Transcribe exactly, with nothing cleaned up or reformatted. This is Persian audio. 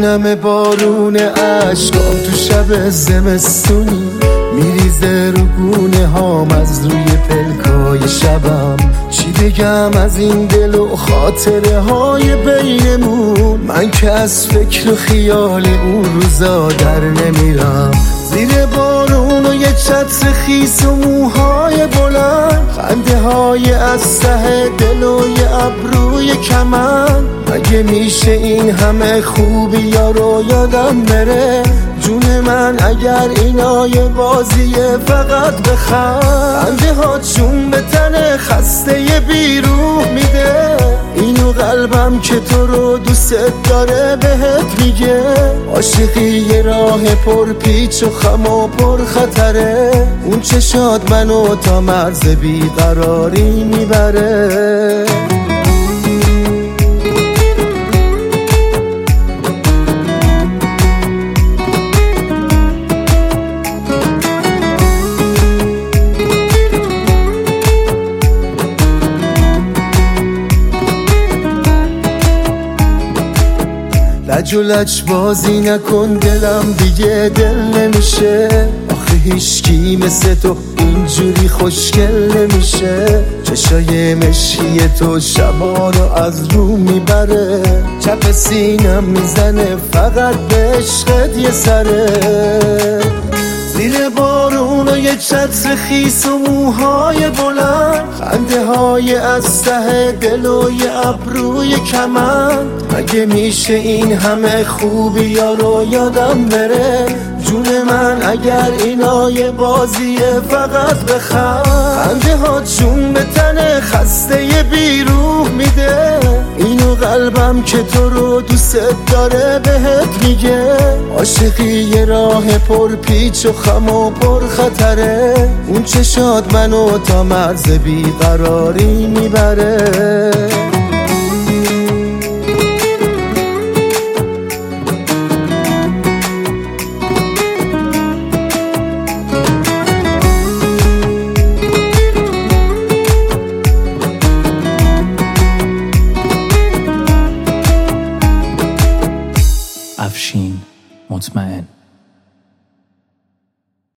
میبینم بارون عشقام تو شب زمستونی میریزه رو گونه هام از روی پلکای شبم. چی بگم از این دل و خاطره های بینمون، من که از فکر و خیال اون روزا در نمیرم. زیر بارون و یه چتر خیس و موهای بلند، خنده های از ته دل و یه ابروی کمن. مگه میشه این همه خوبی یا رو یادم بره؟ جون من اگر اینا یه بازیه فقط بخند. خنده ها چون به تن خسته ی بیروح میده، اینو قلبم که تو رو دوست داره بهت میگه. عاشقی یه راه پر پیچ و خم و پر خطره، اون چشات منو تا مرز بیقراری میبره. لج و لج بازی نکن دلم دیگه دل نمیشه. آخه هیچکی مثل تو اینجوری خوشگل نمیشه. چشای مشکی تو شبا رو از رو میبره، چپ سینم میزنه فقط به عشقت یه سره. زیر بارون و یه چتر خیس و موهای بلند، خنده های از ته دل و یه ابروی کمن. مگه میشه این همه خوبی یا رو یادم بره؟ جون من اگر اینا یه بازیه فقط بخند. خنده ها چون به تن خسته ی بیروح میده، اینو قلبم که تو رو دوست داره بهت میگه. عاشقی یه راه پر پیچ و خم و پر خطره، اون چشات منو تا مرز بیقراری میبره.